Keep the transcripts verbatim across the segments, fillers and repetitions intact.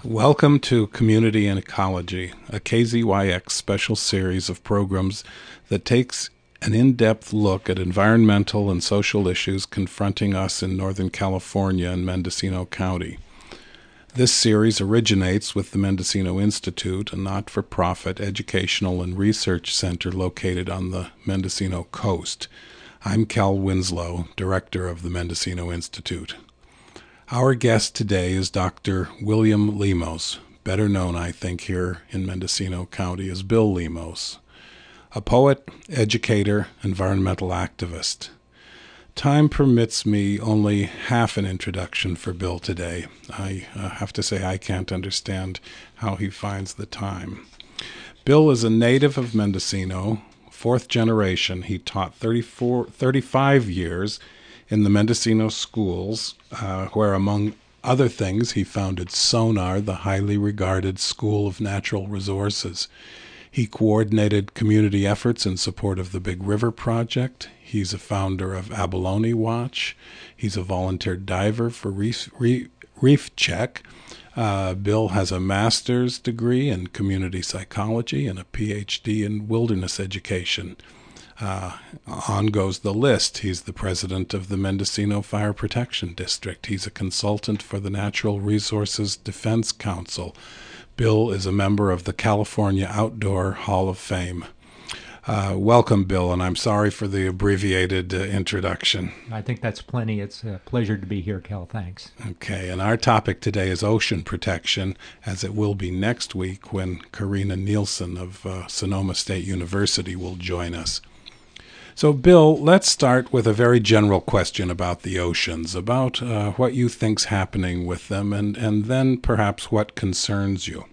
Welcome to Community and Ecology, a K Z Y X special series of programs that takes an in-depth look at environmental and social issues confronting us in Northern California and Mendocino County. This series originates with the Mendocino Institute, a not-for-profit educational and research center located on the Mendocino coast. I'm Cal Winslow, director of the Mendocino Institute. Our guest today is Doctor William Lemos, better known, I think, here in Mendocino County as Bill Lemos, a poet, educator, environmental activist. Time permits me only half an introduction for Bill today. I uh, have to say I can't understand how he finds the time. Bill is a native of Mendocino, fourth generation. He taught thirty-four, thirty-five years in the Mendocino schools, uh, where, among other things, he founded SONAR, the highly regarded School of Natural Resources. He coordinated community efforts in support of the Big River Project. He's a founder of Abalone Watch. He's a volunteer diver for Reef, Reef, Reef Check. Uh, Bill has a master's degree in community psychology and a P H D in wilderness education. Uh, on goes the list. He's the president of the Mendocino Fire Protection District. He's a consultant for the Natural Resources Defense Council. Bill is a member of the California Outdoor Hall of Fame. Uh, welcome, Bill, and I'm sorry for the abbreviated uh, introduction. I think that's plenty. It's a pleasure to be here, Cal. Thanks. Okay, and our topic today is ocean protection, as it will be next week when Karina Nielsen of uh, Sonoma State University will join us. So, Bill, let's start with a very general question about the oceans, about uh, what you think's happening with them, and, and then perhaps what concerns you.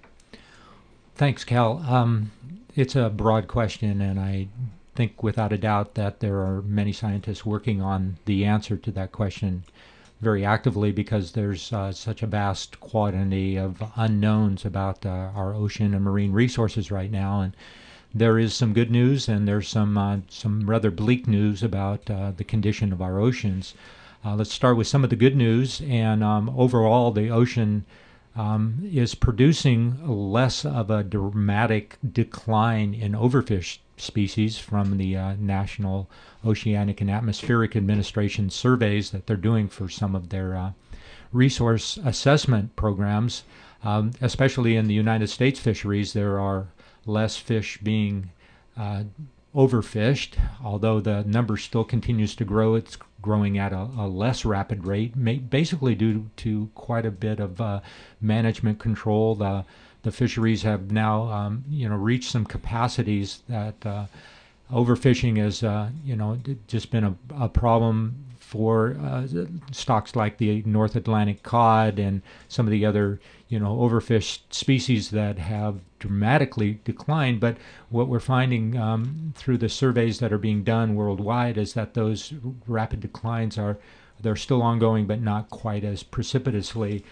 Thanks, Cal. Um, it's a broad question, and I think without a doubt that there are many scientists working on the answer to that question very actively, because there's uh, such a vast quantity of unknowns about uh, our ocean and marine resources right now. And there is some good news, and there's some uh, some rather bleak news about uh, the condition of our oceans. Uh, let's start with some of the good news. And um, overall, the ocean um, is producing less of a dramatic decline in overfish species from the uh, National Oceanic and Atmospheric Administration surveys that they're doing for some of their uh, resource assessment programs. Um, especially in the United States fisheries, there are less fish being uh, overfished, although the number still continues to grow. It's growing at a, a less rapid rate, ma- basically due to quite a bit of uh, management control. The, the fisheries have now, um, you know, reached some capacities that uh, overfishing has, uh, you know, just been a, a problem for uh, stocks like the North Atlantic cod and some of the other, you know, overfished species that have dramatically declined. But what we're finding um, through the surveys that are being done worldwide is that those rapid declines are they're still ongoing, but not quite as precipitously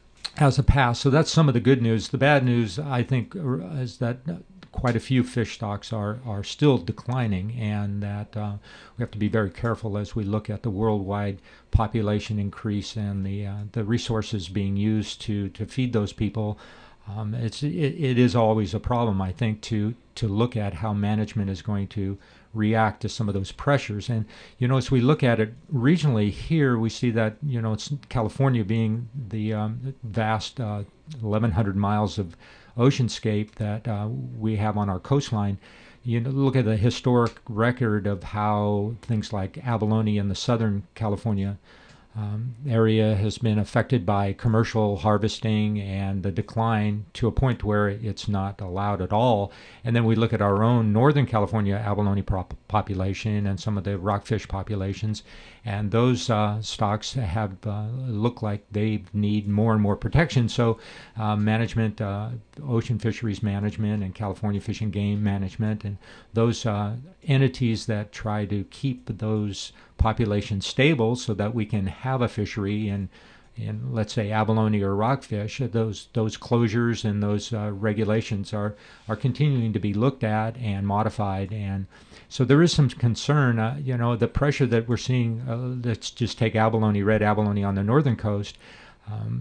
as the past. So that's some of the good news. The bad news, I think, is that quite a few fish stocks are, are still declining, and that uh, we have to be very careful as we look at the worldwide population increase and the uh, the resources being used to, to feed those people. Um, it's it, it is always a problem, I think, to to look at how management is going to react to some of those pressures. And you know, as we look at it regionally here, we see that, you know, it's California being the um, vast uh, eleven hundred miles of oceanscape that uh, we have on our coastline. You know, look at the historic record of how things like abalone in the southern California um, area has been affected by commercial harvesting and the decline to a point where it's not allowed at all. And then we look at our own Northern California abalone prop- population and some of the rockfish populations, and those uh, stocks have uh, look like they need more and more protection. So uh, management, uh, ocean fisheries management and California Fish and Game Management, and those uh, entities that try to keep those populations stable so that we can have a fishery in, in let's say, abalone or rockfish, those those closures and those uh, regulations are, are continuing to be looked at and modified. And so there is some concern, uh, you know, the pressure that we're seeing, uh, let's just take abalone, red abalone on the northern coast. Um,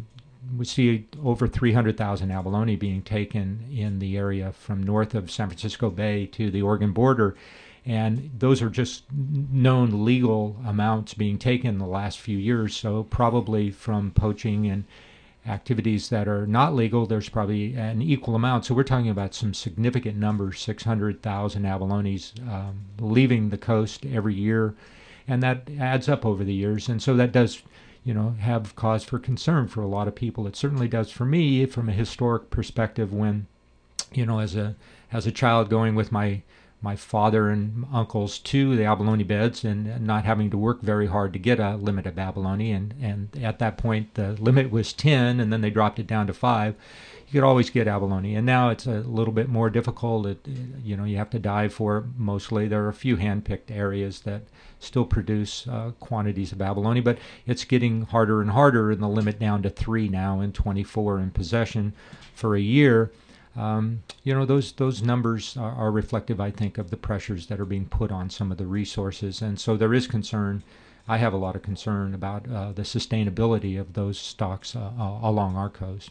we see over three hundred thousand abalone being taken in the area from north of San Francisco Bay to the Oregon border. And those are just known legal amounts being taken in the last few years. So probably from poaching and activities that are not legal, there's probably an equal amount. So we're talking about some significant numbers, six hundred thousand abalones um, leaving the coast every year. And that adds up over the years. And so that does, you know, have cause for concern for a lot of people. It certainly does for me from a historic perspective when, you know, as a as a child going with my my father and uncles to the abalone beds and not having to work very hard to get a limit of abalone. And, and at that point, the limit was ten, and then they dropped it down to five. You could always get abalone. And now it's a little bit more difficult. It, you know, you have to dive for it mostly. There are a few hand-picked areas that still produce uh, quantities of abalone, but it's getting harder and harder, and the limit down to three now and twenty-four in possession for a year. Um, you know, those those numbers are, are reflective, I think, of the pressures that are being put on some of the resources. And so there is concern. I have a lot of concern about uh, the sustainability of those stocks uh, uh, along our coast.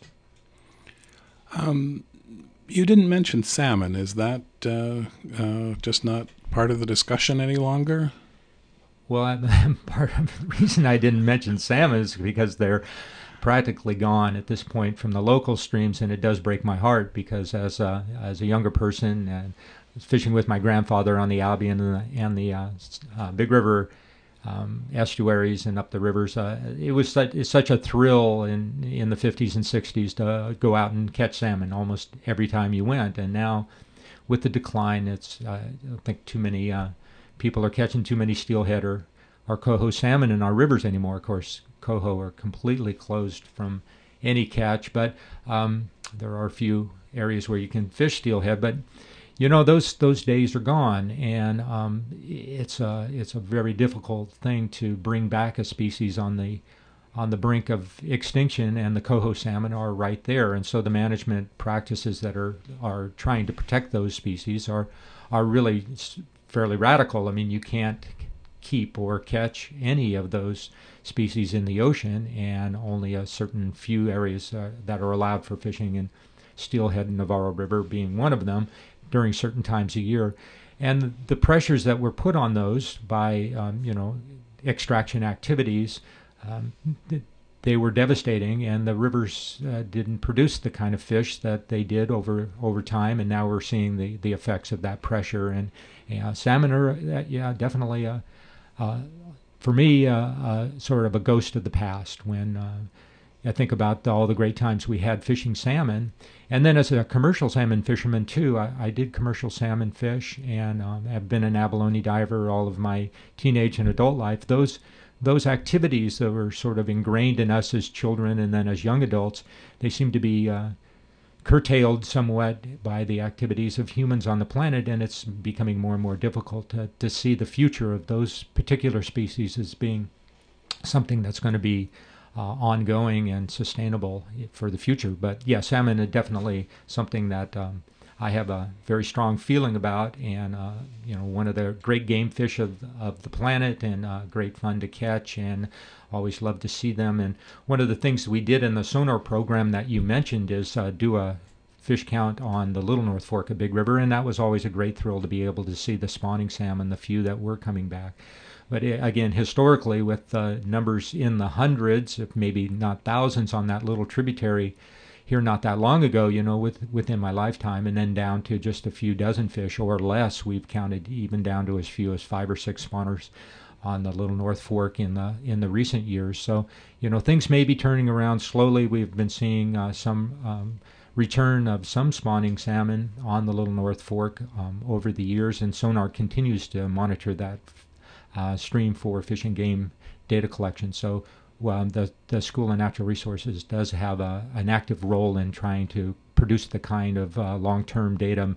Um, you didn't mention salmon. Is that uh, uh, just not part of the discussion any longer? Well, I, part of the reason I didn't mention salmon is because they're practically gone at this point from the local streams, and it does break my heart because as a, as a younger person, and fishing with my grandfather on the Albion and the, and the uh, uh, Big River um, estuaries and up the rivers, uh, it was such, it's such a thrill in in the fifties and sixties to go out and catch salmon almost every time you went. And now, with the decline, it's uh, I don't think too many uh, people are catching too many steelhead or, or coho salmon in our rivers anymore. Of course, coho are completely closed from any catch, but um, there are a few areas where you can fish steelhead. But you know, those those days are gone, and um, it's a it's a very difficult thing to bring back a species on the on the brink of extinction, and the coho salmon are right there. And so the management practices that are are trying to protect those species are are really fairly radical. I mean, you can't keep or catch any of those species in the ocean, and only a certain few areas uh, that are allowed for fishing, and steelhead and Navarro River being one of them during certain times a year. And the pressures that were put on those by um, you know extraction activities, um, they were devastating, and the rivers uh, didn't produce the kind of fish that they did over over time. And now we're seeing the the effects of that pressure. And uh, salmon are uh, yeah definitely a uh, for me, uh, uh, sort of a ghost of the past when uh, I think about all the great times we had fishing salmon. And then as a commercial salmon fisherman, too, I, I did commercial salmon fish, and um, have been an abalone diver all of my teenage and adult life. Those those activities that were sort of ingrained in us as children and then as young adults, they seem to be uh, curtailed somewhat by the activities of humans on the planet, and it's becoming more and more difficult to, to see the future of those particular species as being something that's going to be uh, ongoing and sustainable for the future. But yeah, salmon is definitely something that um, I have a very strong feeling about, and uh, you know, one of the great game fish of of the planet, and uh, great fun to catch, and always love to see them. And one of the things we did in the sonar program that you mentioned is uh, do a fish count on the Little North Fork of Big River, and that was always a great thrill to be able to see the spawning salmon, the few that were coming back. But again, historically, with uh, numbers in the hundreds, if maybe not thousands, on that little tributary here not that long ago, you know, with, within my lifetime, and then down to just a few dozen fish or less. We've counted even down to as few as five or six spawners on the Little North Fork in the in the recent years. So, you know, things may be turning around slowly. We've been seeing uh, some um, return of some spawning salmon on the Little North Fork um, over the years, and sonar continues to monitor that uh, stream for fish and game data collection. So well, the, the School of Natural Resources does have a, an active role in trying to produce the kind of uh, long-term data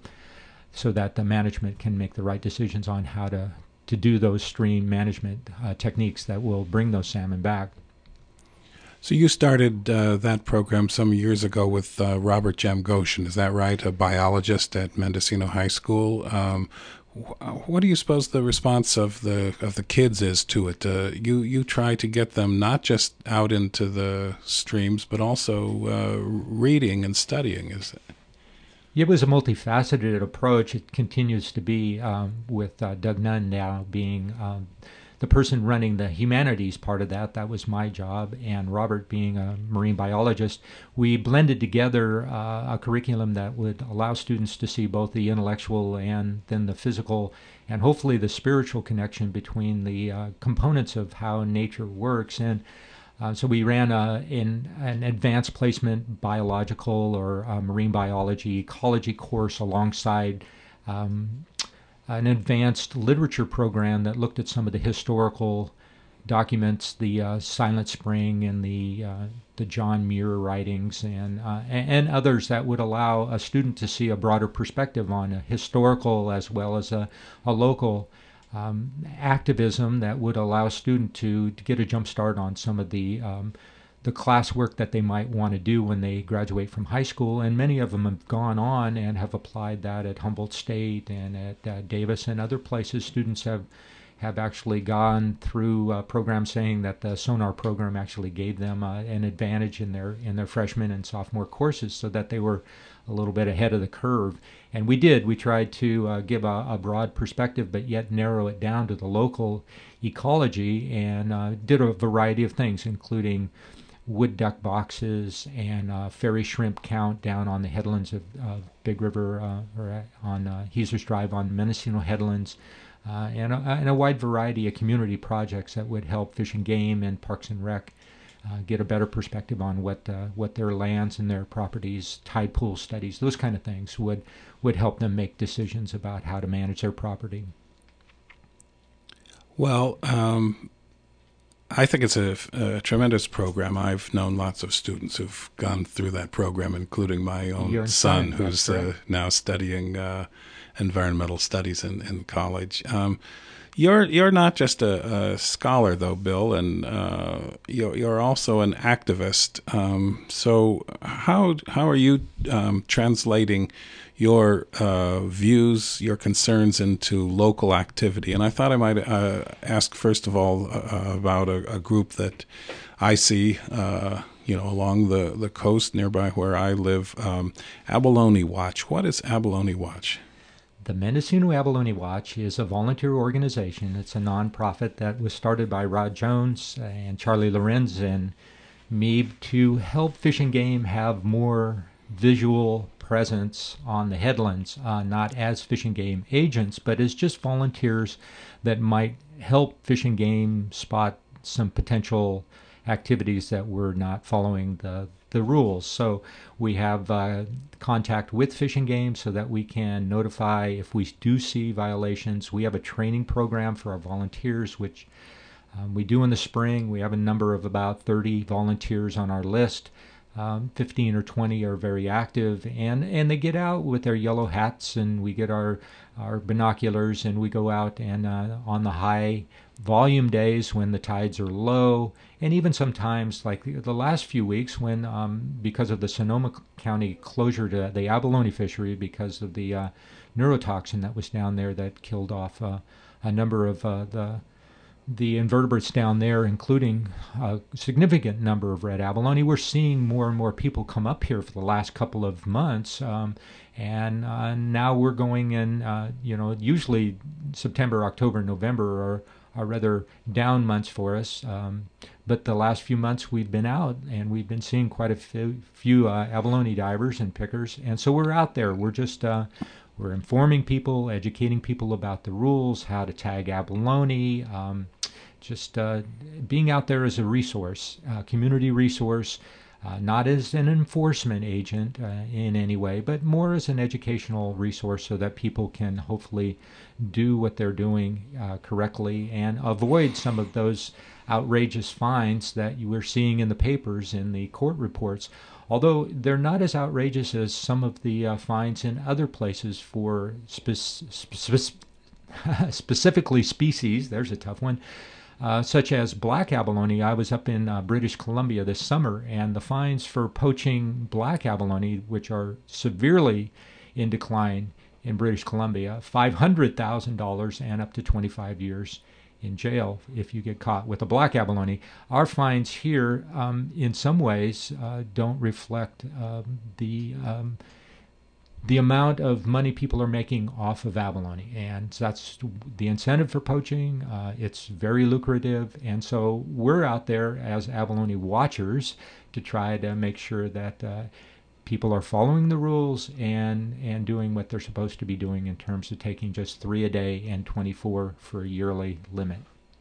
so that the management can make the right decisions on how to, to do those stream management uh, techniques that will bring those salmon back. So you started uh, that program some years ago with uh, Robert Jem Goshen, is that right? A biologist at Mendocino High School. Um, What do you suppose the response of the of the kids is to it? Uh, you you try to get them not just out into the streams, but also uh, reading and studying. Is it? It was a multifaceted approach. It continues to be, um, with uh, Doug Nunn now being um, the person running the humanities part of that. That was my job, and Robert being a marine biologist. We blended together uh, a curriculum that would allow students to see both the intellectual and then the physical and hopefully the spiritual connection between the uh, components of how nature works. And Uh, so we ran a, in an advanced placement biological or uh, marine biology ecology course alongside um, an advanced literature program that looked at some of the historical documents, the uh, Silent Spring and the uh, the John Muir writings, and, uh, and others that would allow a student to see a broader perspective on a historical as well as a, a local Um, activism that would allow a student to, to get a jump start on some of the um, the classwork that they might want to do when they graduate from high school. And many of them have gone on and have applied that at Humboldt State and at uh, Davis and other places. Students have have actually gone through a program saying that the Sonar program actually gave them uh, an advantage in their in their freshman and sophomore courses, so that they were a little bit ahead of the curve. And we did. We tried to uh, give a, a broad perspective, but yet narrow it down to the local ecology, and uh, did a variety of things, including wood duck boxes and uh, fairy shrimp count down on the headlands of uh, Big River, uh, or on uh, Heasers Drive on Mendocino Headlands, uh, and, a, and a wide variety of community projects that would help Fish and Game and Parks and Rec Uh, get a better perspective on what uh, what their lands and their properties, tide pool studies, those kind of things would would help them make decisions about how to manage their property. Well, um, I think it's a, a tremendous program. I've known lots of students who've gone through that program, including my own Your son, son, who's uh, now studying uh, environmental studies in, in college. Um, You're you're not just a, a scholar, though, Bill, and uh, you're you're also an activist. Um, so how how are you um, translating your uh, views, your concerns into local activity? And I thought I might uh, ask first of all uh, about a, a group that I see, uh, you know, along the, the coast nearby where I live, um, Abalone Watch. What is Abalone Watch? The Mendocino Abalone Watch is a volunteer organization. It's a nonprofit that was started by Rod Jones and Charlie Lorenz and me to help Fish and Game have more visual presence on the headlands, uh, not as Fish and Game agents, but as just volunteers that might help Fish and Game spot some potential activities that were not following the the rules. So we have uh, contact with Fish and Game so that we can notify if we do see violations. We have a training program for our volunteers, which um, we do in the spring. We have a number of about thirty volunteers on our list. Um, fifteen or twenty are very active, and, and they get out with their yellow hats, and we get our, our binoculars, and we go out and uh, on the high volume days when the tides are low, and even sometimes like the, the last few weeks when, um, because of the Sonoma County closure to the abalone fishery because of the uh, neurotoxin that was down there that killed off uh, a number of uh, the the invertebrates down there, including a significant number of red abalone. We're seeing more and more people come up here for the last couple of months, um, and uh, now we're going in, uh, you know, usually September, October, November are, are rather down months for us, um, but the last few months we've been out, and we've been seeing quite a few, few uh, abalone divers and pickers, and so we're out there. We're just... Uh, We're informing people, educating people about the rules, how to tag abalone, um, just uh, being out there as a resource, uh, community resource, uh, not as an enforcement agent uh, in any way, but more as an educational resource so that people can hopefully do what they're doing uh, correctly and avoid some of those outrageous fines that you were seeing in the papers, in the court reports. Although they're not as outrageous as some of the uh, fines in other places for spe- spe- specifically species, there's a tough one, uh, such as black abalone. I was up in uh, British Columbia this summer, and the fines for poaching black abalone, which are severely in decline, in British Columbia, five hundred thousand dollars and up to twenty-five years in jail if you get caught with a black abalone. Our fines here, um, in some ways, uh, don't reflect um, the um, the amount of money people are making off of abalone, and that's the incentive for poaching. Uh, it's very lucrative, and so we're out there as abalone watchers to try to make sure that uh, people are following the rules and and doing what they're supposed to be doing in terms of taking just three a day and twenty-four for a yearly limit.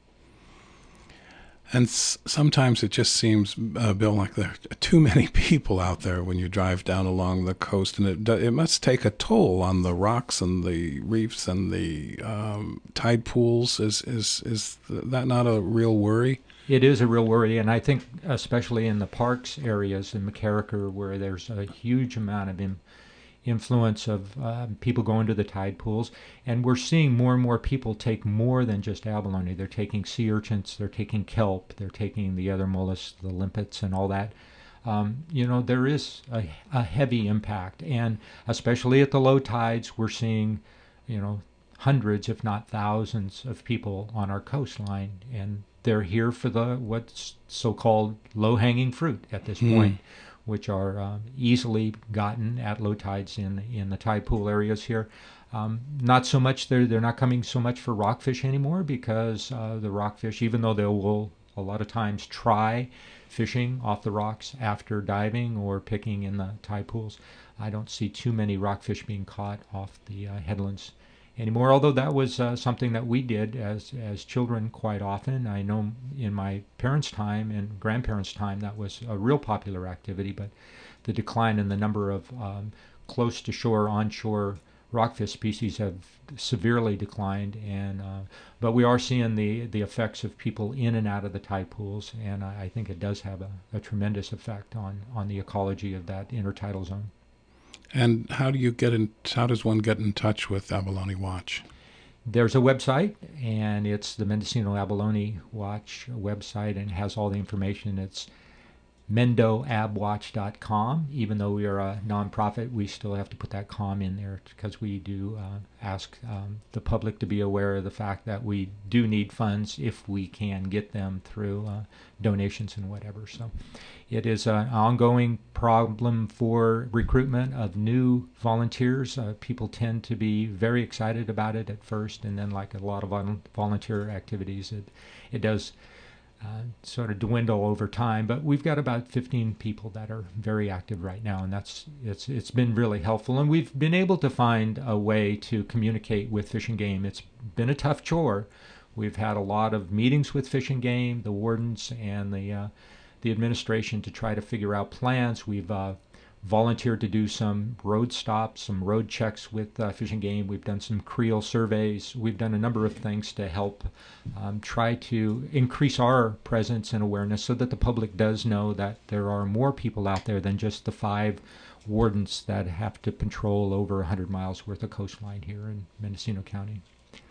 And s- sometimes it just seems, uh, Bill, like there are too many people out there when you drive down along the coast, and it do- it must take a toll on the rocks and the reefs and the um, tide pools. Is is is that not a real worry? It is a real worry, and I think especially in the parks areas in McCarraker, where there's a huge amount of in, influence of uh, people going to the tide pools, and we're seeing more and more people take more than just abalone. They're taking sea urchins, they're taking kelp, they're taking the other mollusks, the limpets, and all that. Um, you know, there is a, a heavy impact, and especially at the low tides, we're seeing, you know, hundreds, if not thousands, of people on our coastline, and they're here for the what's so-called low-hanging fruit at this Mm. point, which are um, easily gotten at low tides in in the tide pool areas here. Um, not so much they're they're not coming so much for rockfish anymore, because uh, the rockfish, even though they will a lot of times try fishing off the rocks after diving or picking in the tide pools, I don't see too many rockfish being caught off the uh, headlands anymore, although that was uh, something that we did as as children quite often. I know in my parents' time and grandparents' time that was a real popular activity, but the decline in the number of um, close to shore, onshore rockfish species have severely declined, and uh, but we are seeing the the effects of people in and out of the tide pools, and I, I think it does have a, a tremendous effect on on the ecology of that intertidal zone. And how do you get in? How does one get in touch with Abalone Watch? There's a website, and it's the Mendocino Abalone Watch website, and has all the information. It's mendo ab watch dot com. Even though we are a nonprofit, we still have to put that com in there, because we do uh, ask um, the public to be aware of the fact that we do need funds if we can get them through uh, donations and whatever. So it is an ongoing problem for recruitment of new volunteers. Uh, people tend to be very excited about it at first, and then, like a lot of vol- volunteer activities, it it does uh, sort of dwindle over time. But we've got about fifteen people that are very active right now, and that's it's it's been really helpful. And we've been able to find a way to communicate with Fish and Game. It's been a tough chore. We've had a lot of meetings with Fish and Game, the wardens, and the uh, the administration to try to figure out plans. We've uh, volunteered to do some road stops, some road checks with uh, Fish and Game. We've done some creel surveys. We've done a number of things to help um, try to increase our presence and awareness, so that the public does know that there are more people out there than just the five wardens that have to patrol over one hundred miles worth of coastline here in Mendocino County.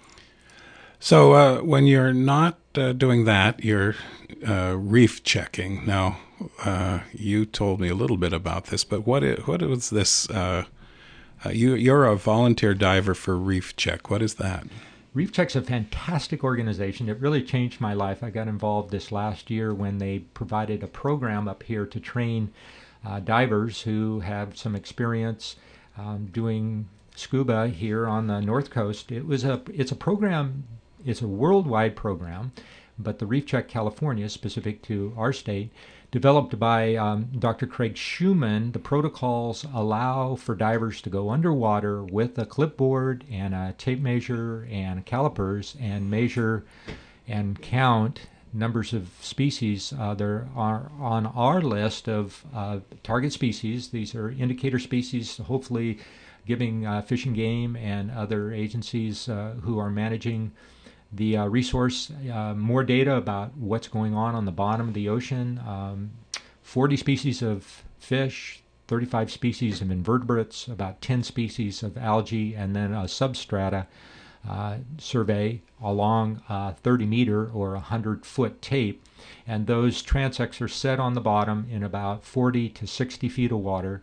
So uh, when you're not uh, doing that, you're uh, reef checking. Now, uh, you told me a little bit about this, but what is, what is this? Uh, uh, you, you're a volunteer diver for Reef Check. What is that? Reef Check's a fantastic organization. It really changed my life. I got involved this last year when they provided a program up here to train uh, divers who have some experience um, doing scuba here on the North Coast. It was a it's a program. It's a worldwide program, but the Reef Check California, specific to our state, developed by um, Doctor Craig Schumann. The protocols allow for divers to go underwater with a clipboard and a tape measure and calipers and measure and count numbers of species. Uh, there are on our list of uh, target species. These are indicator species, hopefully giving uh, Fish and Game and other agencies uh, who are managing the uh, resource uh, more data about what's going on on the bottom of the ocean. Um, forty species of fish, thirty-five species of invertebrates, about ten species of algae, and then a substrata uh, survey along a thirty meter or one hundred foot tape. And those transects are set on the bottom in about forty to sixty feet of water.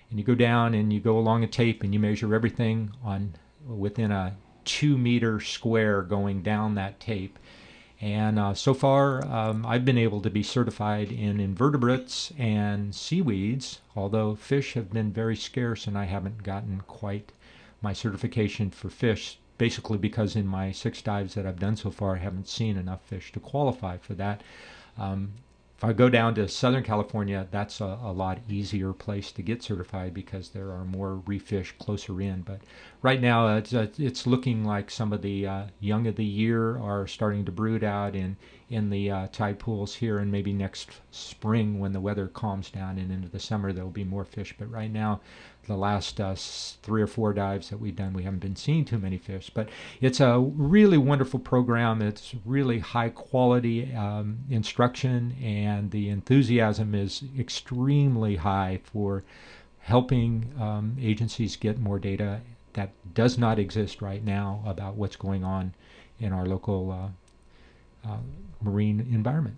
and you go down and you go along a tape and you measure everything on within a two meter square going down that tape. And uh, so far, um, I've been able to be certified in invertebrates and seaweeds, although fish have been very scarce and I haven't gotten quite my certification for fish, basically because in my six dives that I've done so far, I haven't seen enough fish to qualify for that. Um, if I go down to Southern California, that's a, a lot easier place to get certified because there are more reef fish closer in. But right now, it's, uh, it's looking like some of the uh, young of the year are starting to brood out in, in the uh, tide pools here, and maybe next spring when the weather calms down and into the summer, there'll be more fish. But right now, the last uh, three or four dives that we've done, we haven't been seeing too many fish. But it's a really wonderful program. It's really high quality um, instruction, and the enthusiasm is extremely high for helping um, agencies get more data that does not exist right now about what's going on in our local uh, uh, marine environment.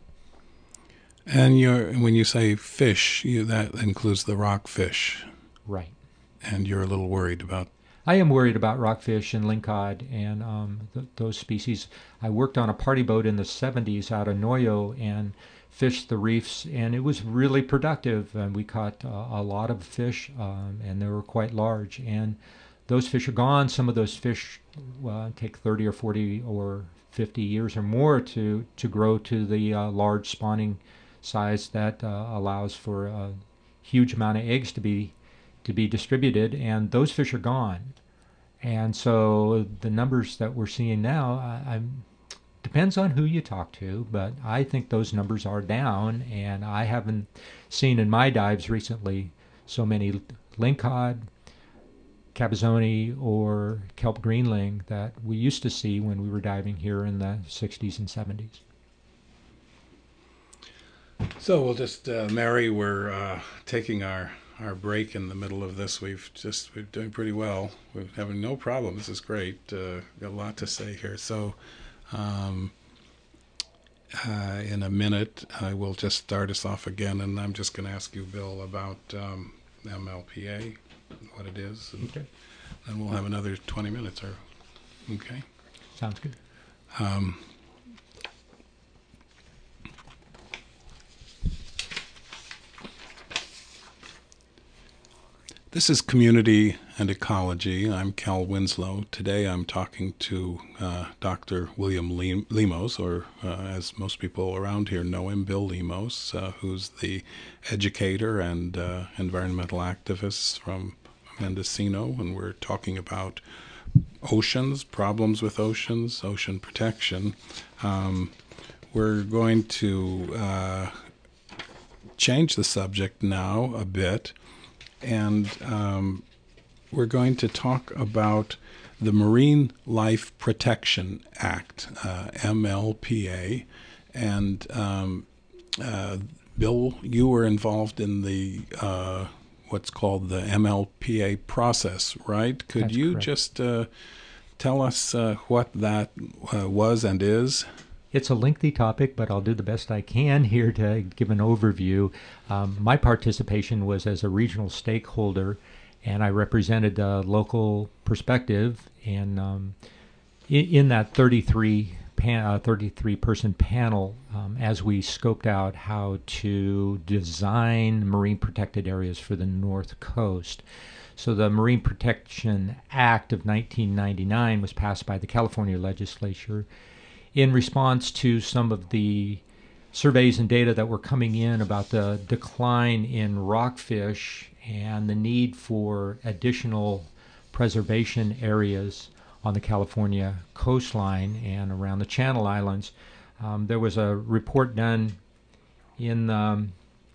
And you're, when you say fish, you, that includes the rockfish. Right. And you're a little worried about. I am worried about rockfish and lingcod and um, th- those species. I worked on a party boat in the seventies out of Noyo and fished the reefs, and it was really productive. And we caught uh, a lot of fish, um, and they were quite large. And those fish are gone. Some of those fish uh, take thirty or forty or fifty years or more to, to grow to the uh, large spawning size that uh, allows for a huge amount of eggs to be to be distributed, and those fish are gone. And so the numbers that we're seeing now, I, I'm, depends on who you talk to, but I think those numbers are down, and I haven't seen in my dives recently so many lingcod, cabezoni, or kelp greenling that we used to see when we were diving here in the sixties and seventies. So we'll just, uh, Mary, we're uh, taking our our break in the middle of this. We've just, we're doing pretty well. We're having no problem. This is great. Uh, got a lot to say here. So um, uh, in a minute, I will just start us off again, and I'm just going to ask you, Bill, about um, M L P A, what it is, and Okay. then we'll have another twenty minutes. Or okay. Sounds good. Um, This is Community and Ecology. I'm Cal Winslow. Today I'm talking to uh, Doctor William Lemos, or uh, as most people around here know him, Bill Lemos, uh, who's the educator and uh, environmental activist from Mendocino, and we're talking about oceans, problems with oceans, ocean protection. Um, we're going to uh, change the subject now a bit. And um, we're going to talk about the Marine Life Protection Act, uh, M L P A. And um, uh, Bill, you were involved in the uh, what's called the M L P A process, right? Could That's you correct. just uh, tell us uh, what that uh, was and is? It's a lengthy topic, but I'll do the best I can here to give an overview. Um, my participation was as a regional stakeholder, and I represented a local perspective. And um, in, in that thirty-three pan, uh, thirty-three person panel, um, as we scoped out how to design marine protected areas for the North Coast. So the Marine Protection Act of nineteen ninety-nine was passed by the California legislature in response to some of the surveys and data that were coming in about the decline in rockfish and the need for additional preservation areas on the California coastline and around the Channel Islands. Um, there was a report done in the um,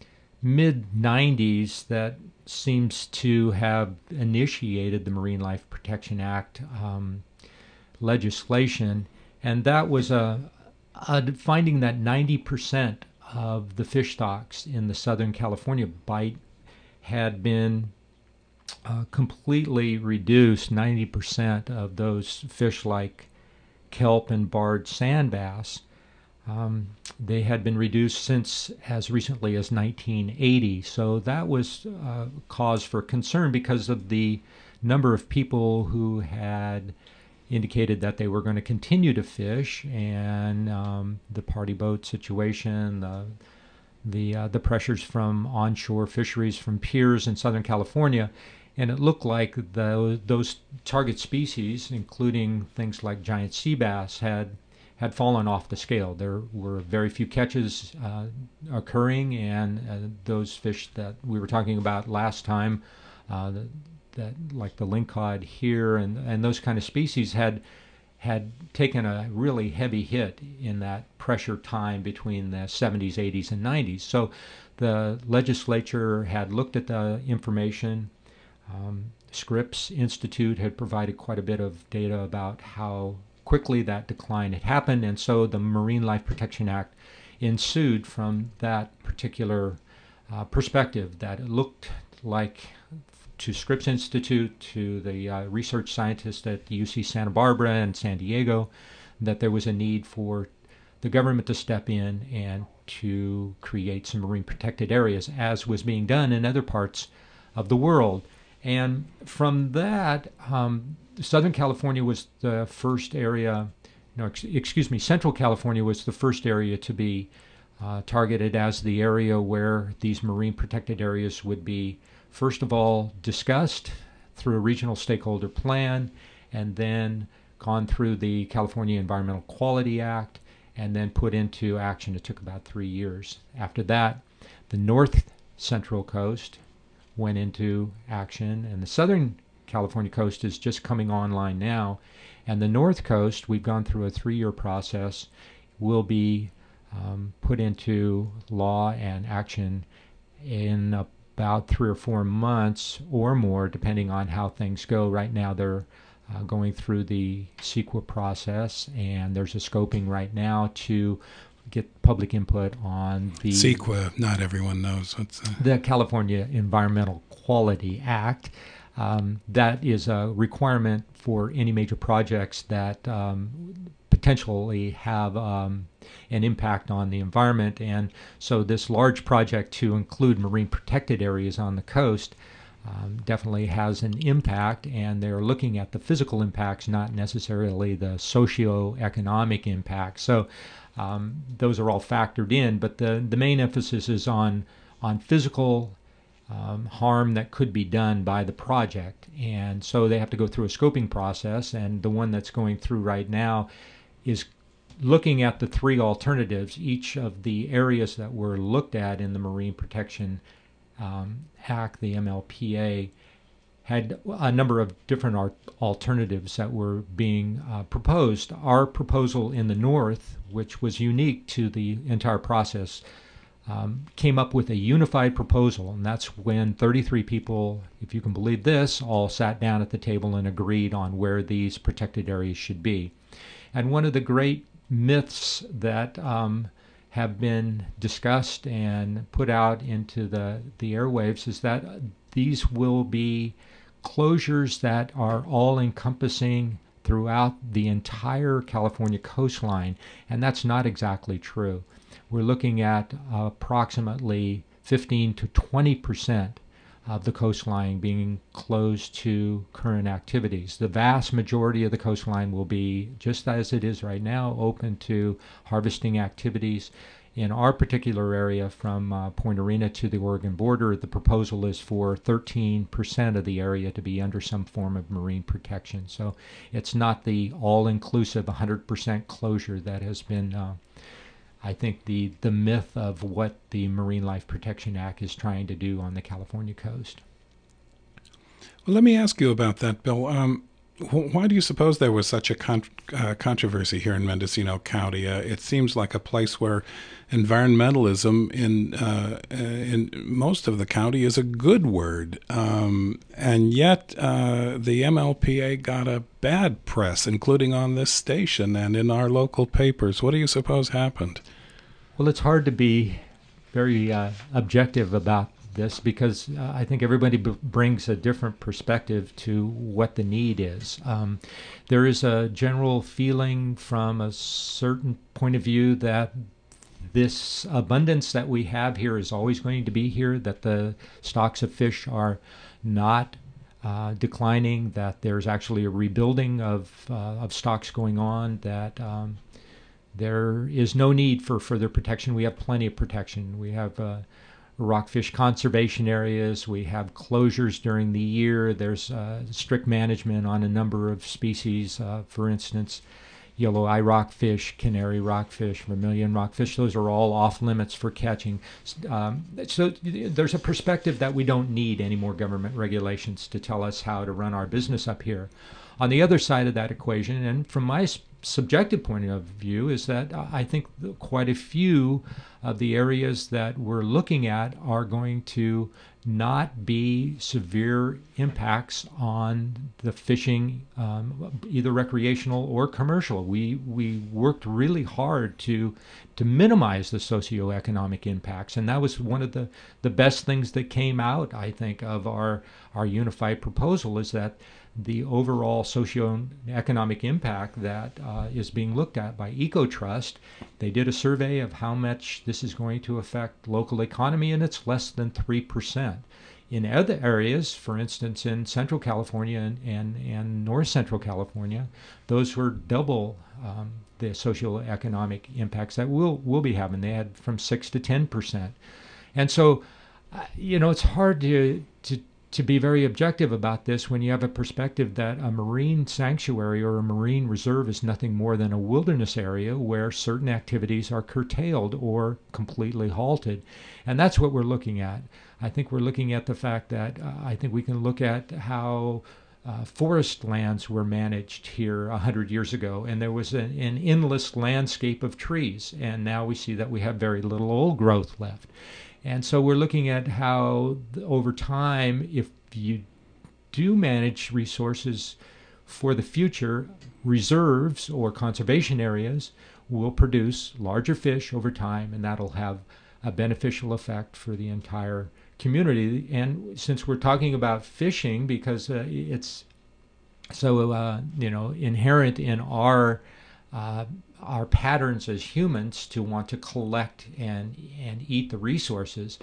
mid nineties that seems to have initiated the Marine Life Protection Act um, legislation. And that was a, a finding that ninety percent of the fish stocks in the Southern California Bight had been uh, completely reduced. ninety percent of those fish like kelp and barred sand bass Um, they had been reduced since as recently as nineteen eighty. So that was uh, cause for concern because of the number of people who had indicated that they were going to continue to fish, and um, the party boat situation, the the uh, the pressures from onshore fisheries from piers in Southern California. And it looked like the, those target species, including things like giant sea bass, had had fallen off the scale. There were very few catches uh, occurring, and uh, those fish that we were talking about last time, uh, that, that like the lingcod here and and those kind of species had had taken a really heavy hit in that pressure time between the seventies, eighties, and nineties. So the legislature had looked at the information. Um, Scripps Institute had provided quite a bit of data about how quickly that decline had happened, and so the Marine Life Protection Act ensued from that particular uh, perspective, that it looked like to Scripps Institute, to the uh, research scientists at U C Santa Barbara and San Diego, that there was a need for the government to step in and to create some marine protected areas, as was being done in other parts of the world. And from that, um, Southern California was the first area, no, ex- excuse me, Central California was the first area to be uh, targeted as the area where these marine protected areas would be, first of all, discussed through a regional stakeholder plan, and then gone through the California Environmental Quality Act, and then put into action. It took about three years. After that, the North Central Coast went into action, and the Southern California coast is just coming online now. And the North Coast, we've gone through a three-year process, will be um, put into law and action in about three or four months or more, depending on how things go. Right now, they're uh, going through the CEQA process, and there's a scoping right now to get public input on the CEQA. Not everyone knows what's that. The California Environmental Quality Act. Um, that is a requirement for any major projects that um, potentially have um, an impact on the environment. And so this large project to include marine protected areas on the coast um, definitely has an impact, and they're looking at the physical impacts, not necessarily the socio-economic impacts. So um, those are all factored in, but the, the main emphasis is on, on physical Um, harm that could be done by the project. And so they have to go through a scoping process, and the one that's going through right now is looking at the three alternatives. Each of the areas that were looked at in the Marine Protection um, Act, the M L P A, had a number of different art- alternatives that were being uh, proposed. Our proposal in the North, which was unique to the entire process, Um, came up with a unified proposal, and that's when thirty-three people, if you can believe this, all sat down at the table and agreed on where these protected areas should be. And one of the great myths that um, have been discussed and put out into the, the airwaves is that these will be closures that are all-encompassing throughout the entire California coastline, and that's not exactly true. We're looking at uh, approximately fifteen to twenty percent of the coastline being closed to current activities. The vast majority of the coastline will be, just as it is right now, open to harvesting activities. In our particular area, from uh, Point Arena to the Oregon border, the proposal is for thirteen percent of the area to be under some form of marine protection. So it's not the all-inclusive one hundred percent closure that has been uh, I think the, the myth of what the Marine Life Protection Act is trying to do on the California coast. Well, let me ask you about that, Bill. Um, wh- why do you suppose there was such a con- uh, controversy here in Mendocino County? Uh, it seems like a place where environmentalism in uh, in most of the county is a good word, um, and yet uh, the M L P A got a bad press, including on this station and in our local papers. What do you suppose happened? Well, it's hard to be very uh, objective about this because uh, I think everybody b- brings a different perspective to what the need is. Um, there is a general feeling from a certain point of view that this abundance that we have here is always going to be here, that the stocks of fish are not uh, declining, that there's actually a rebuilding of, uh, of stocks going on, that um, there is no need for further protection. We have plenty of protection. We have uh, rockfish conservation areas. We have closures during the year. There's uh, strict management on a number of species. Uh, for instance, yellow eye rockfish, canary rockfish, vermilion rockfish, those are all off limits for catching. Um, so there's a perspective that we don't need any more government regulations to tell us how to run our business up here. On the other side of that equation, and from my subjective point of view, is that I think quite a few of the areas that we're looking at are going to not be severe impacts on the fishing, um, either recreational or commercial. We we worked really hard to to minimize the socioeconomic impacts, and that was one of the, the best things that came out, I think, of our our unified proposal, is that the overall socioeconomic impact that uh, is being looked at by EcoTrust. They did a survey of how much this is going to affect local economy, and it's less than three percent. In other areas, for instance, in Central California and, and, and North Central California, those were double um, the socioeconomic impacts that we'll, we'll be having. They had from six to ten percent. And so, uh, you know, it's hard to, to to be very objective about this when you have a perspective that a marine sanctuary or a marine reserve is nothing more than a wilderness area where certain activities are curtailed or completely halted. And that's what we're looking at. I think we're looking at the fact that uh, I think we can look at how uh, forest lands were managed here a hundred years ago, and there was an, an endless landscape of trees, and now we see that we have very little old growth left. And so we're looking at how, over time, if you do manage resources for the future, reserves or conservation areas will produce larger fish over time, and that'll have a beneficial effect for the entire community. And since we're talking about fishing, because uh, it's so uh, you know inherent in our uh, our patterns as humans to want to collect and and eat the resources,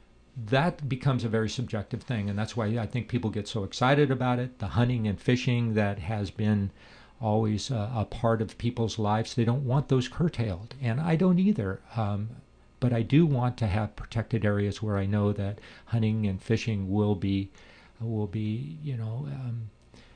that becomes a very subjective thing, and that's why I think people get so excited about it. The hunting and fishing that has been always a, a part of people's lives, they don't want those curtailed, and I don't either. Um, but I do want to have protected areas where I know that hunting and fishing will be will be you know. Um,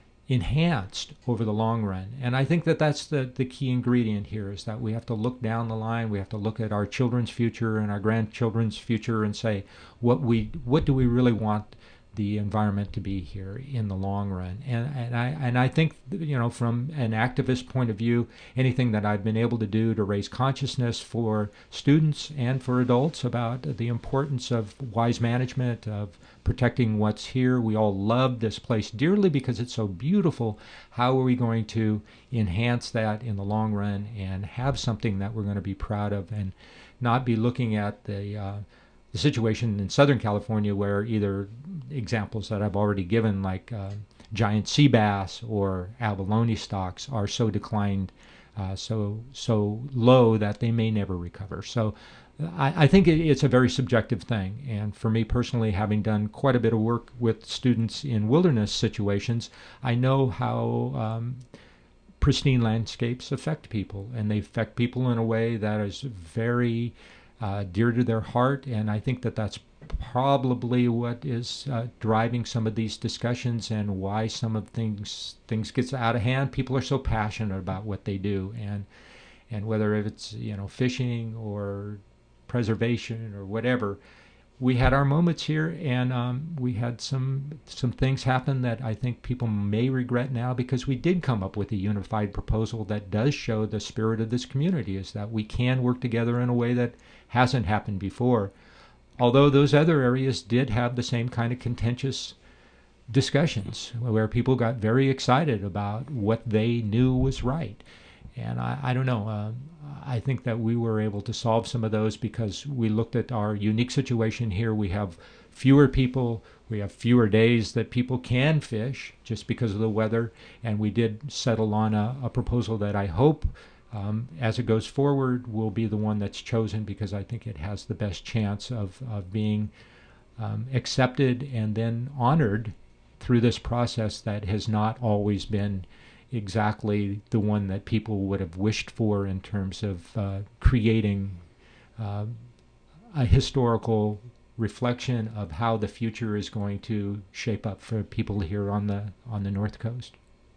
enhanced over the long run. And I think that that's the, the key ingredient here, is that we have to look down the line. We have to look at our children's future and our grandchildren's future and say, what we what do we really want the environment to be here in the long run? And and I and I think, you know, from an activist point of view, anything that I've been able to do to raise consciousness for students and for adults about the importance of wise management, of protecting what's here. We all love this place dearly because it's so beautiful. How are we going to enhance that in the long run and have something that we're going to be proud of, and not be looking at the uh, the situation in Southern California where either examples that I've already given, like uh, giant sea bass or abalone stocks, are so declined, uh, so so low that they may never recover. So I, I think it, it's a very subjective thing. And for me personally, having done quite a bit of work with students in wilderness situations, I know how um, pristine landscapes affect people, and they affect people in a way that is very Uh, dear to their heart. And I think that that's probably what is uh, driving some of these discussions, and why some of things things gets out of hand. People are so passionate about what they do, and and whether it's you know fishing or preservation or whatever. We had our moments here, and um, we had some some things happen that I think people may regret now, because we did come up with a unified proposal that does show the spirit of this community, is that we can work together in a way that hasn't happened before. Although those other areas did have the same kind of contentious discussions where people got very excited about what they knew was right. And I, I don't know, uh, I think that we were able to solve some of those because we looked at our unique situation here. We have fewer people. We have fewer days that people can fish just because of the weather. And we did settle on a, a proposal that I hope, um, as it goes forward, will be the one that's chosen, because I think it has the best chance of, of being um, accepted and then honored through this process that has not always been exactly the one that people would have wished for in terms of uh, creating uh, a historical reflection of how the future is going to shape up for people here on the on the North Coast.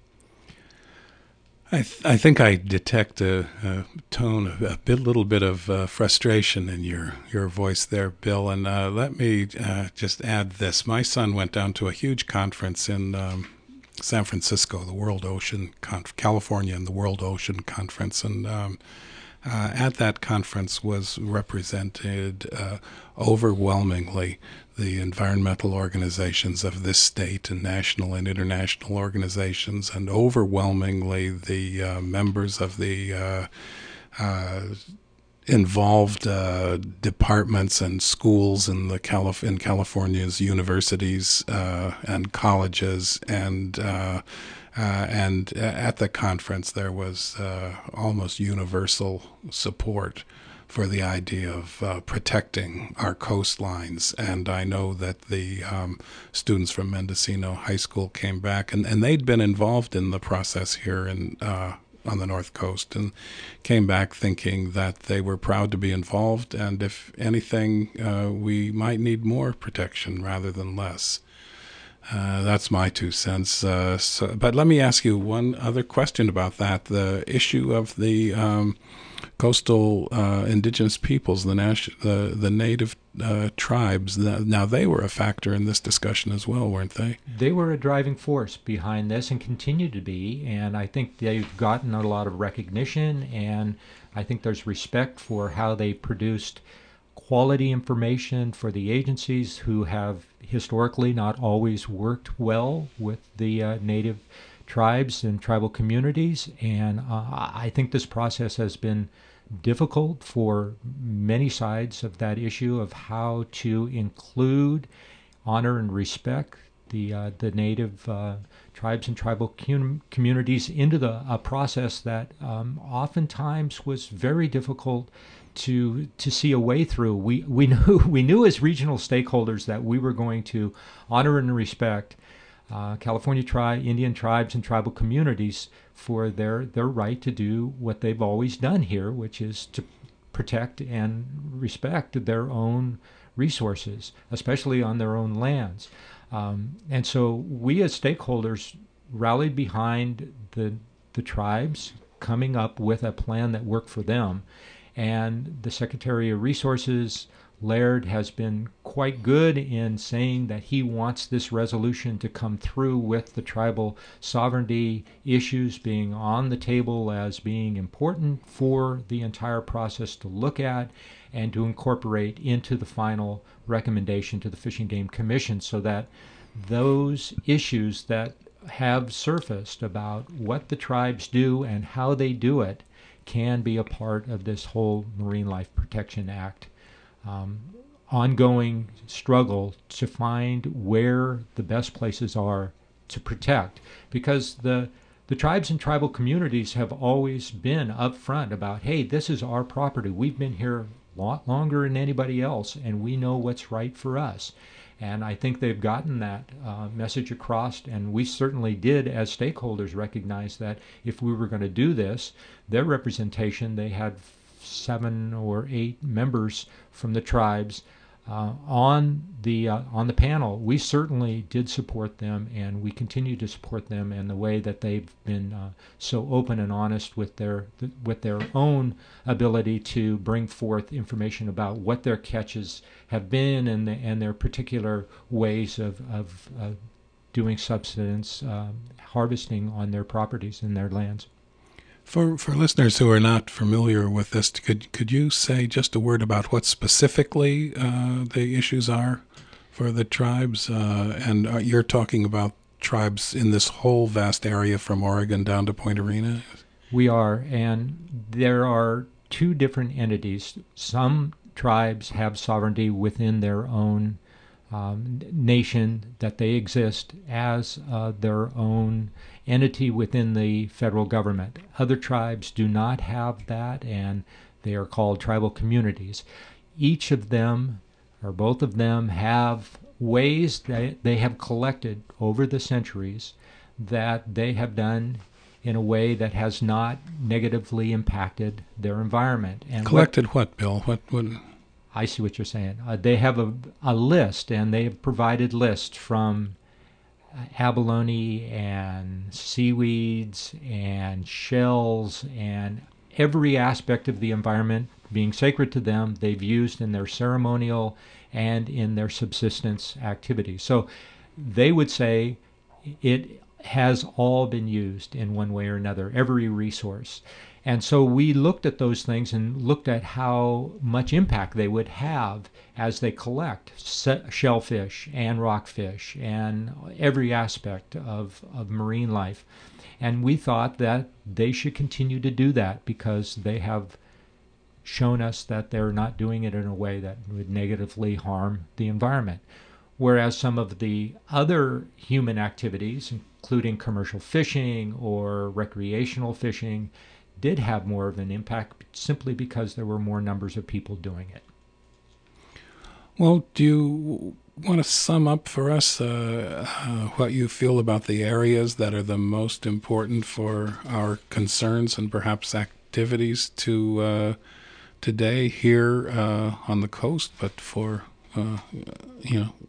I, th- I think I detect a, a tone, a bit, little bit of uh, frustration in your, your voice there, Bill. And uh, let me uh, just add this. My son went down to a huge conference in um, San Francisco, the World Ocean Conf- California and the World Ocean Conference. And um, uh, at that conference was represented uh, overwhelmingly the environmental organizations of this state and national and international organizations, and overwhelmingly the uh, members of the uh, uh, involved uh, departments and schools in the Calif- in California's universities uh, and colleges, and uh, uh, and at the conference there was uh, almost universal support for the idea of uh, protecting our coastlines. And I know that the um, students from Mendocino High School came back, and, and they'd been involved in the process here in uh, on the North Coast, and came back thinking that they were proud to be involved, and if anything, uh, we might need more protection rather than less. Uh, that's my two cents. Uh, so, but let me ask you one other question about that. The issue of the um, coastal uh, indigenous peoples, the, nas- the, the native uh, tribes, now they were a factor in this discussion as well, weren't they? They were a driving force behind this and continue to be, and I think they've gotten a lot of recognition, and I think there's respect for how they produced quality information for the agencies who have historically not always worked well with the uh, native tribes and tribal communities. And uh, I think this process has been difficult for many sides of that issue of how to include, honor, and respect the uh, the native uh, tribes and tribal com- communities into the a process that um, oftentimes was very difficult to to see a way through. We we knew we knew as regional stakeholders that we were going to honor and respect uh, California tri- Indian tribes and tribal communities for their their right to do what they've always done here, which is to protect and respect their own resources, especially on their own lands. Um, and so we as stakeholders rallied behind the the tribes coming up with a plan that worked for them. And the Secretary of Resources, Laird, has been quite good in saying that he wants this resolution to come through with the tribal sovereignty issues being on the table as being important for the entire process to look at and to incorporate into the final recommendation to the Fish and Game Commission, so that those issues that have surfaced about what the tribes do and how they do it can be a part of this whole Marine Life Protection Act um, ongoing struggle to find where the best places are to protect. Because the the tribes and tribal communities have always been upfront about, hey, this is our property. We've been here a lot longer than anybody else, and we know what's right for us. And I think they've gotten that uh, message across, and we certainly did as stakeholders recognize that if we were going to do this, their representation, they had seven or eight members from the tribes uh, on the uh, on the panel. We certainly did support them, and we continue to support them in the way that they've been uh, so open and honest with their with their own ability to bring forth information about what their catches have been and the, and their particular ways of of uh, doing subsistence uh, harvesting on their properties and their lands. For for listeners who are not familiar with this, could could you say just a word about what specifically uh, the issues are for the tribes? Uh, and uh, you're talking about tribes in this whole vast area from Oregon down to Point Arena? We are, and there are two different entities. Some tribes have sovereignty within their own um, nation, that they exist as uh, their own entity within the federal government. Other tribes do not have that, and they are called tribal communities. Each of them, or both of them, have ways that they have collected over the centuries that they have done in a way that has not negatively impacted their environment. And collected what, what Bill? What would... I see what you're saying. Uh, they have a, a list, and they have provided lists from uh, abalone and seaweeds and shells and every aspect of the environment being sacred to them, they've used in their ceremonial and in their subsistence activities. So they would say it has all been used in one way or another, every resource. And so we looked at those things and looked at how much impact they would have as they collect shellfish and rockfish and every aspect of, of marine life. And we thought that they should continue to do that because they have shown us that they're not doing it in a way that would negatively harm the environment. Whereas some of the other human activities, including commercial fishing or recreational fishing, did have more of an impact simply because there were more numbers of people doing it. Well, do you want to sum up for us uh, uh, what you feel about the areas that are the most important for our concerns and perhaps activities to uh, today here uh, on the coast, but for, uh, you know,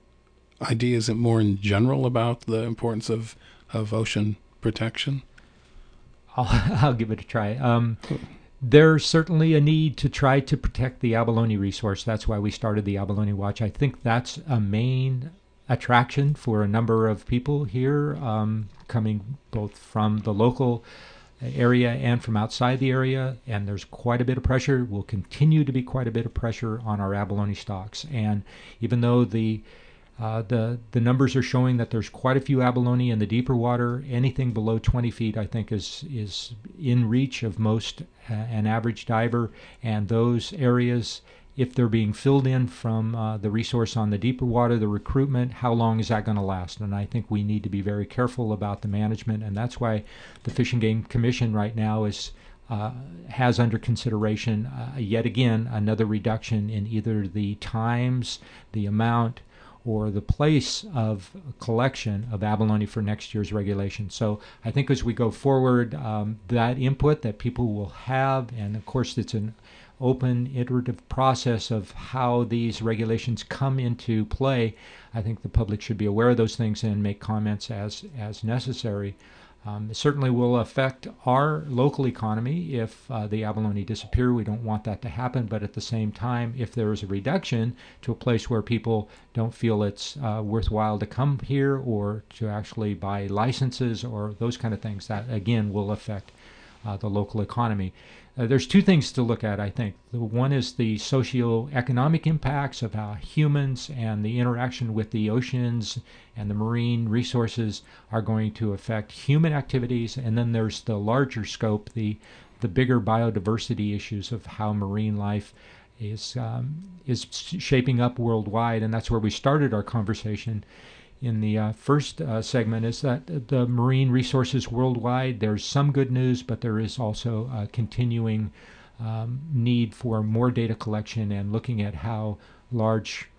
ideas more in general about the importance of, of ocean protection? I'll, I'll give it a try. Um, there's certainly a need to try to protect the abalone resource. That's why we started the Abalone Watch. I think that's a main attraction for a number of people here, um, coming both from the local area and from outside the area. And there's quite a bit of pressure, will continue to be quite a bit of pressure on our abalone stocks. And even though the Uh, the the numbers are showing that there's quite a few abalone in the deeper water. Anything below twenty feet, I think, is is in reach of most uh, an average diver. And those areas, if they're being filled in from uh, the resource on the deeper water, the recruitment, how long is that going to last? And I think we need to be very careful about the management. And that's why the Fish and Game Commission right now is uh, has under consideration uh, yet again another reduction in either the times, the amount, or the place of collection of abalone for next year's regulation. So I think as we go forward, um, that input that people will have, and of course it's an open, iterative process of how these regulations come into play, I think the public should be aware of those things and make comments as, as necessary. Um, it certainly will affect our local economy if uh, the abalone disappear. We don't want that to happen, but at the same time, if there is a reduction to a place where people don't feel it's uh, worthwhile to come here or to actually buy licenses or those kind of things, that again will affect uh, the local economy. Uh, there's two things to look at, I think. The one is the socioeconomic impacts of how humans and the interaction with the oceans and the marine resources are going to affect human activities. And then there's the larger scope, the the bigger biodiversity issues of how marine life is um, is shaping up worldwide. And that's where we started our conversation in the uh, first uh, segment, is that the marine resources worldwide, there's some good news, but there is also a continuing um, need for more data collection and looking at how large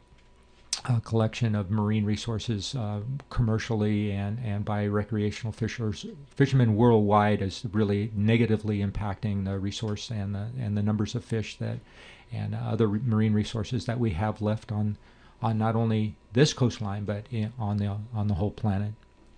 uh, collection of marine resources uh, commercially and, and by recreational fishers, fishermen worldwide is really negatively impacting the resource and the, and the numbers of fish that and other marine resources that we have left on on not only this coastline, but in, on the on the whole planet.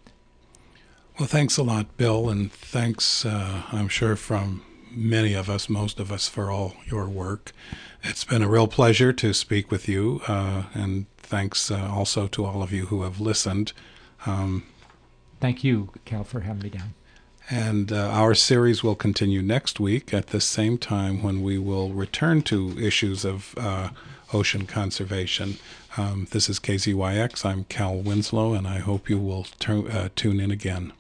Well, thanks a lot, Bill, and thanks, uh, I'm sure, from many of us, most of us, for all your work. It's been a real pleasure to speak with you, uh, and thanks uh, also to all of you who have listened. Um, Thank you, Cal, for having me down. And uh, our series will continue next week at the same time, when we will return to issues of uh, ocean conservation. Um, this is K Z Y X. I'm Cal Winslow, and I hope you will t- uh, tune in again.